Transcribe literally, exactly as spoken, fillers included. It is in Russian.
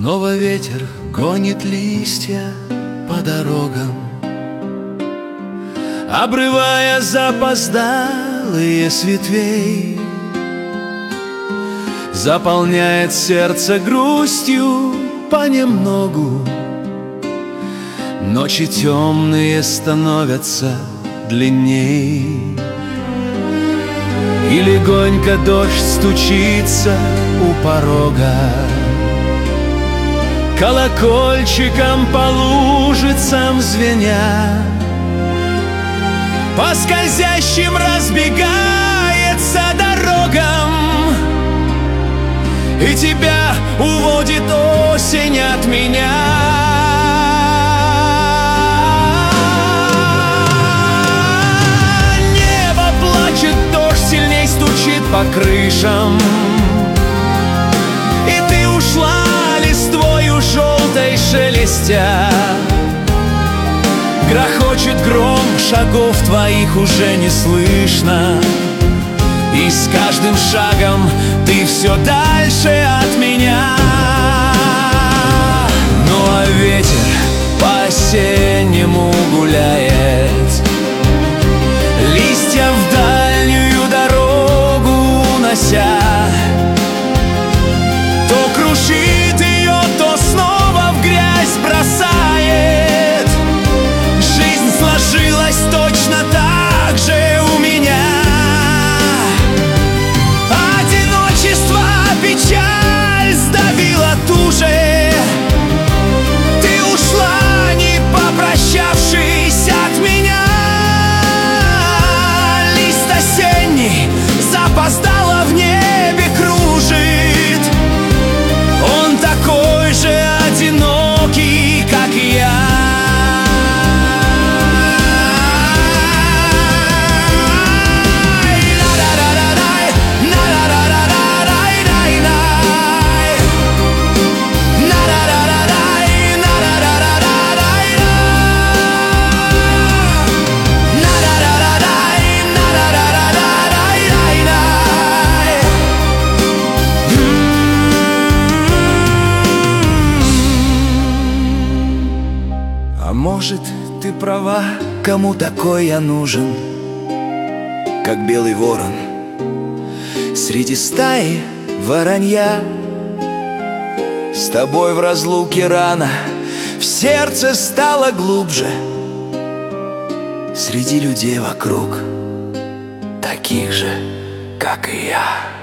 Снова ветер гонит листья по дорогам, обрывая запоздалые с ветвей. Заполняет сердце грустью понемногу. Ночи темные становятся длинней, и легонько дождь стучится у порога, колокольчиком по лужицам звеня. По скользящим разбегается дорогам, и тебя уводит осень от меня. Небо плачет, дождь сильней стучит по крышам, и ты ушла листвою желтой шелестя. Грохочет гром, шагов твоих уже не слышно, и с каждым шагом ты все дальше от меня. Ну а ветер по-осеннему гуляет, листья в дальнюю дорогу унося. То крушит ее, то снова в грязь бросает. Жизнь сложилась точно так же у меня. Печаль сдавила туже, ты ушла, не попрощавшись от меня. Лист осенний запоздало в небе кружит, он такой же одинокий, как и я. А может, ты права, кому такой я нужен, как белый ворон среди стаи воронья. С тобой в разлуке рано в сердце стало глубже, среди людей вокруг таких же, как и я.